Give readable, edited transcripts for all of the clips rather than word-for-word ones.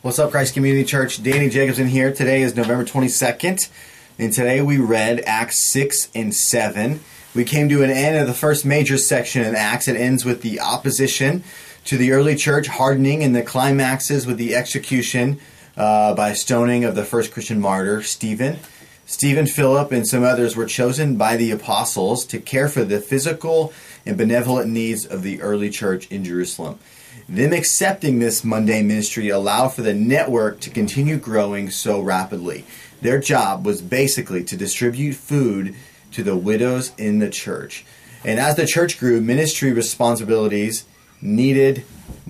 What's up, Christ Community Church? Danny Jacobson here. Today is November 22nd, and today we read Acts 6 and 7. We came to an end of the first major section in Acts. It ends with the opposition to the early church hardening, and the climaxes with the execution by stoning of the first Christian martyr, Stephen. Stephen, Philip, and some others were chosen by the apostles to care for the physical and benevolent needs of the early church in Jerusalem. Them accepting this mundane ministry allowed for the network to continue growing so rapidly. Their job was basically to distribute food to the widows in the church. And as the church grew, ministry responsibilities needed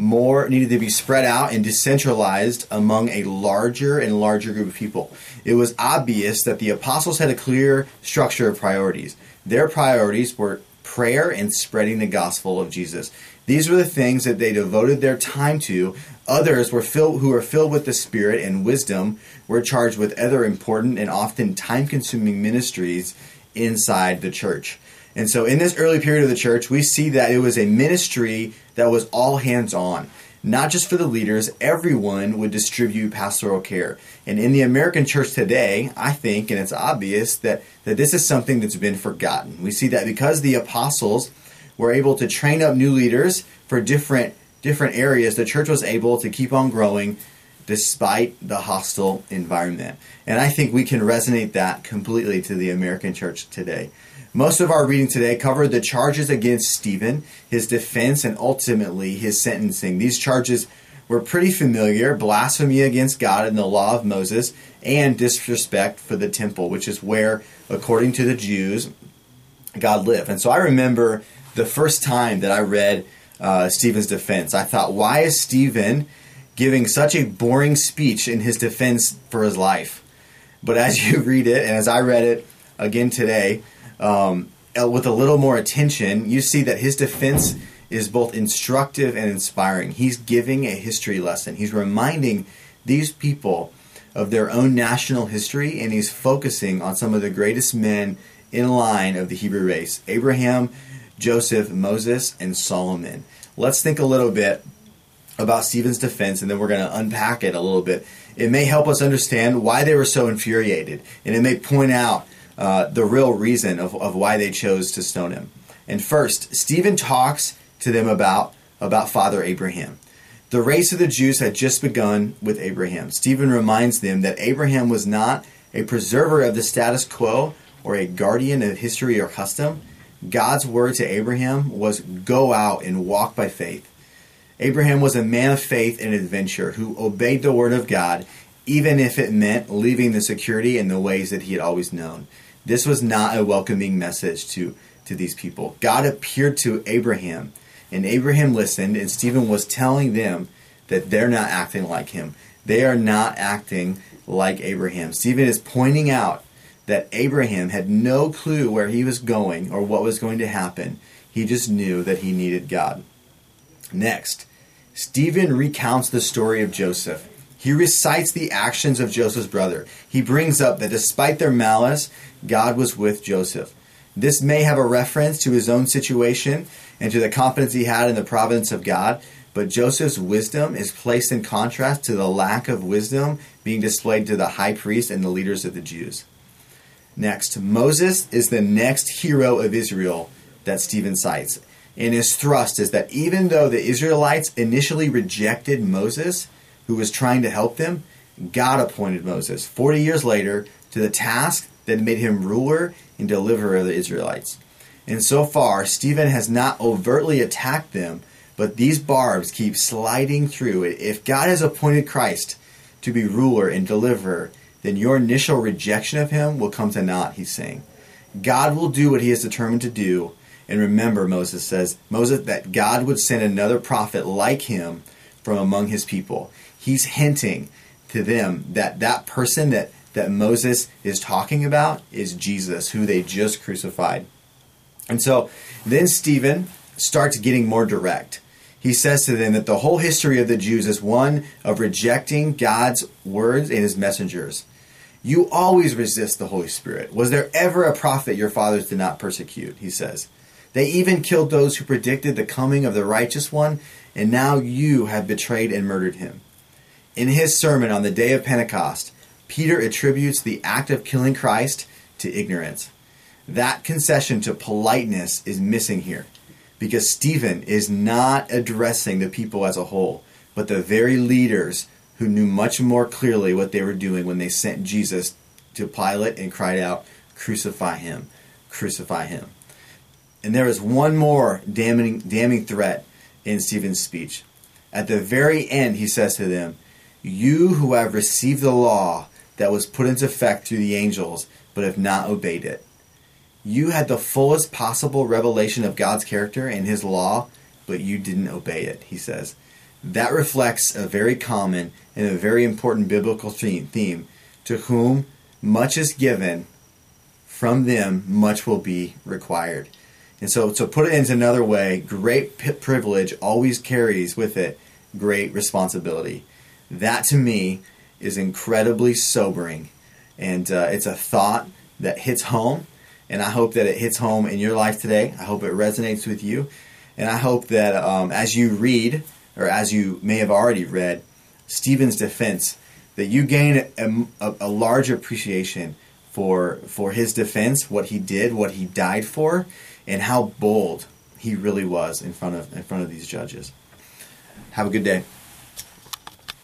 to be spread out and decentralized among a larger and larger group of people. It was obvious that the apostles had a clear structure of priorities. Their priorities were prayer and spreading the gospel of Jesus. These were the things that they devoted their time to. Others who were filled with the Spirit and wisdom were charged with other important and often time-consuming ministries inside the church. And so in this early period of the church, we see that it was a ministry that was all hands-on. Not just for the leaders, everyone would distribute pastoral care. And in the American church today, I think, and it's obvious, that this is something that's been forgotten. We see that because the apostles were able to train up new leaders for different areas, the church was able to keep on growing despite the hostile environment. And I think we can resonate that completely to the American church today. Most of our reading today covered the charges against Stephen, his defense, and ultimately his sentencing. These charges were pretty familiar: blasphemy against God and the law of Moses, and disrespect for the temple, which is where, according to the Jews, God lived. And so I remember the first time that I read Stephen's defense, I thought, why is Stephen giving such a boring speech in his defense for his life? But as you read it, and as I read it again today, with a little more attention, you see that his defense is both instructive and inspiring. He's giving a history lesson. He's reminding these people of their own national history, and he's focusing on some of the greatest men in line of the Hebrew race: Abraham, Joseph, Moses, and Solomon. Let's think a little bit about Stephen's defense, and then we're going to unpack it a little bit. It may help us understand why they were so infuriated, and it may point out the real reason of why they chose to stone him. And first, Stephen talks to them about Father Abraham. The race of the Jews had just begun with Abraham. Stephen reminds them that Abraham was not a preserver of the status quo or a guardian of history or custom. God's word to Abraham was, go out and walk by faith. Abraham was a man of faith and adventure who obeyed the word of God, even if it meant leaving the security and the ways that he had always known. This was not a welcoming message to these people. God appeared to Abraham, and Abraham listened, and Stephen was telling them that they're not acting like him. They are not acting like Abraham. Stephen is pointing out that Abraham had no clue where he was going or what was going to happen. He just knew that he needed God. Next, Stephen recounts the story of Joseph. He recites the actions of Joseph's brother. He brings up that despite their malice, God was with Joseph. This may have a reference to his own situation and to the confidence he had in the providence of God, but Joseph's wisdom is placed in contrast to the lack of wisdom being displayed to the high priest and the leaders of the Jews. Next, Moses is the next hero of Israel that Stephen cites. And his thrust is that even though the Israelites initially rejected Moses, who was trying to help them, God appointed Moses 40 years later to the task that made him ruler and deliverer of the Israelites. And so far, Stephen has not overtly attacked them, but these barbs keep sliding through. If God has appointed Christ to be ruler and deliverer, then your initial rejection of him will come to naught, he's saying. God will do what he is determined to do. And remember, Moses says, that God would send another prophet like him from among his people. He's hinting to them that person that Moses is talking about is Jesus, who they just crucified. And so then Stephen starts getting more direct. He says to them that the whole history of the Jews is one of rejecting God's words and his messengers. You always resist the Holy Spirit. Was there ever a prophet your fathers did not persecute? He says. They even killed those who predicted the coming of the righteous one, and now you have betrayed and murdered him. In his sermon on the day of Pentecost, Peter attributes the act of killing Christ to ignorance. That concession to politeness is missing here, because Stephen is not addressing the people as a whole, but the very leaders who knew much more clearly what they were doing when they sent Jesus to Pilate and cried out, "Crucify him, crucify him." And there is one more damning threat in Stephen's speech. At the very end, he says to them, "You who have received the law that was put into effect through the angels, but have not obeyed it. You had the fullest possible revelation of God's character and his law, but you didn't obey it," he says. That reflects a very common and a very important biblical theme. To whom much is given, from them much will be required. And so to put it into another way, great privilege always carries with it great responsibility. That to me is incredibly sobering. And it's a thought that hits home. And I hope that it hits home in your life today. I hope it resonates with you. And I hope that as you read, or as you may have already read, Stephen's defense, that you gain a large appreciation for his defense, what he did, what he died for, and how bold he really was in front of these judges. Have a good day.